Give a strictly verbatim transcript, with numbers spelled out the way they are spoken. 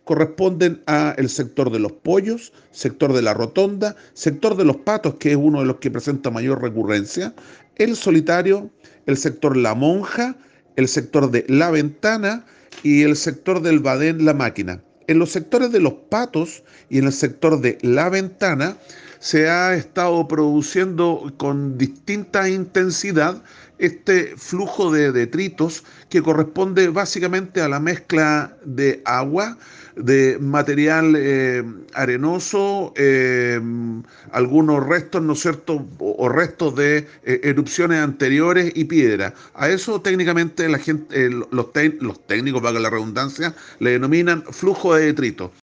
corresponden a el sector de los pollos, sector de la rotonda, sector de los patos, que es uno de los que presenta mayor recurrencia, el solitario, el sector La Monja, el sector de La Ventana y el sector del Badén La Máquina. En los sectores de los patos y en el sector de La Ventana se ha estado produciendo con distinta intensidad este flujo de detritos que corresponde básicamente a la mezcla de agua, de material eh, arenoso, eh, algunos restos, ¿no es cierto?, o, o restos de eh, erupciones anteriores y piedra. A eso técnicamente la gente, eh, los, los técnicos, valga la redundancia, le denominan flujo de detritos.